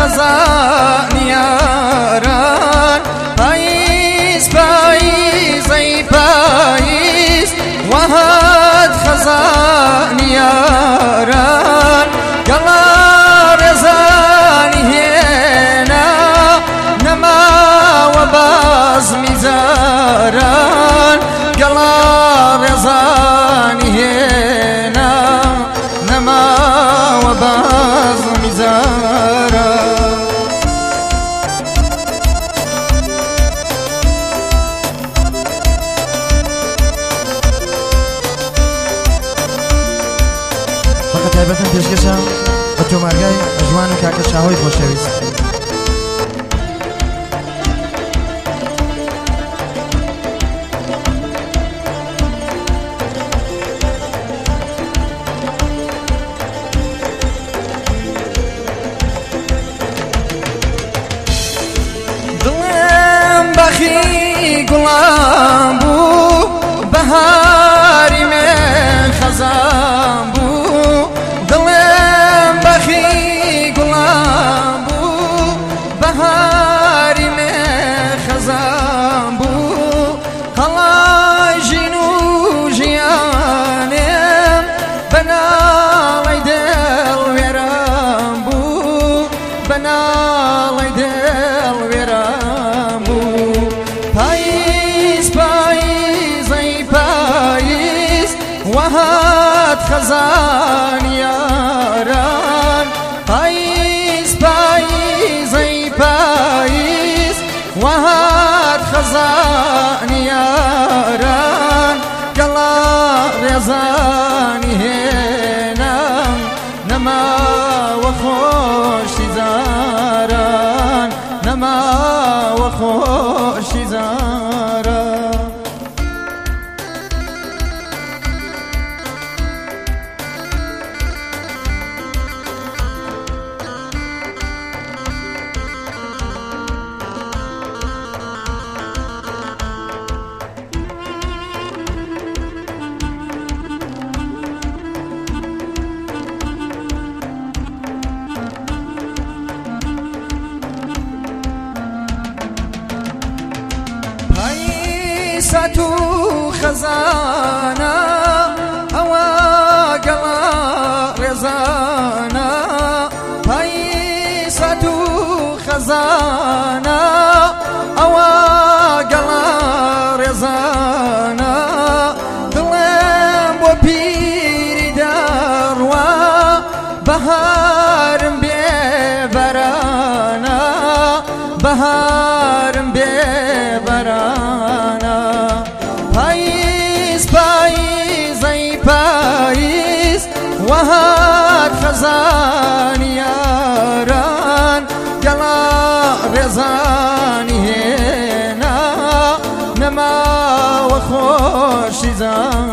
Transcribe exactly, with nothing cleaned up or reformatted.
خزان یاران پاییز پاییز ای پاییز وهات خزان یاران گلا رزانی هینا نما و باز میزاران گلا رزانی هینا نما و باز میزاران فقط تایبەتم پێشکەشە بە تۆمارگای ئەژوان و کاکە شاهۆی خۆشەویست. دڵێم بەخی گوڵام بوو بەهاری من خەزان بوو دڵێم بەخی گوڵام بوو بەهاری من خەزان بوو قەڵای ژین و ژیانێم بەناڵی دڵوێران بوو بەناڵی دڵوێران بوو پاییز پاییز ای پاییز وهات خزان یاران پاییز پاییز ای پاییز وهات خزان یاران گلا رزانی هێنام نەما وە خۆشی زاران نەما وە خۆشی زاران ساتو خزانە ئەوە گەڵا ڕێزانە پایی ساتو خزانە ئەوە گەڵا ڕێزانە دڵێم بۆ پیری دەڕوا بەهارم بێبەرانە بەهارم بێبەرانە پاییز پاییز ای پاییز وهات خزان یاران گەڵا ڕێزانی هێنا نەما وە خۆشی زان